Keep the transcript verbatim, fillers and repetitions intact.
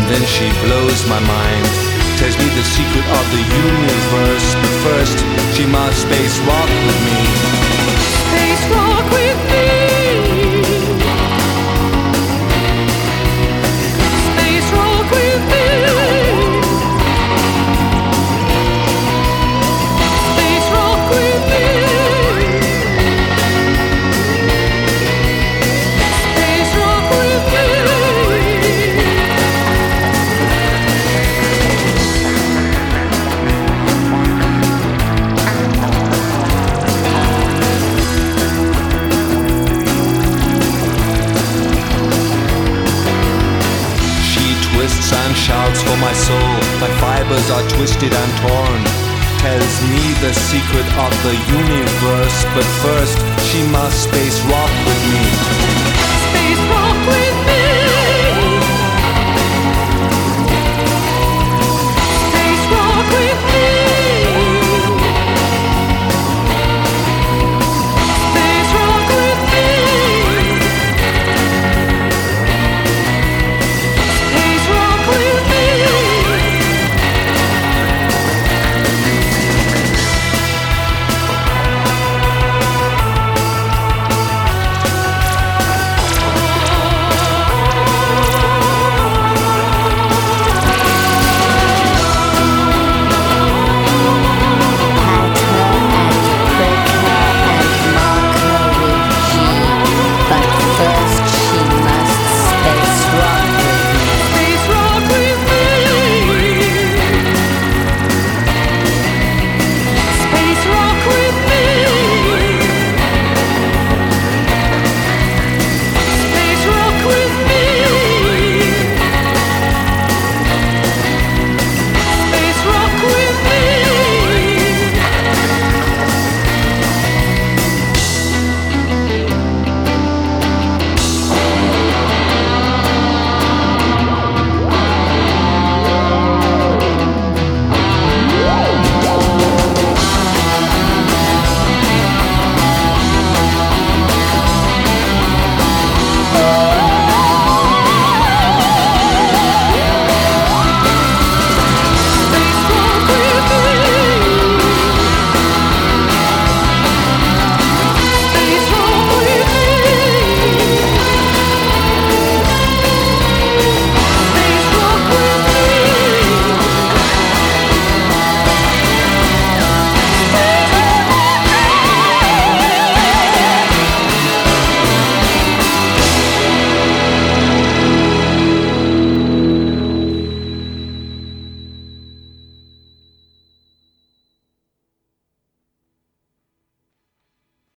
then she blows my mind. Tells me the secret of the universe, but first she must space rock with me. Space rock with me. Space rock with me. Space rock with me. Space rock with me. Twists and shouts for my soul. My fibers are twisted and torn. Tells me the secret of the universe, but first she must space rock with me.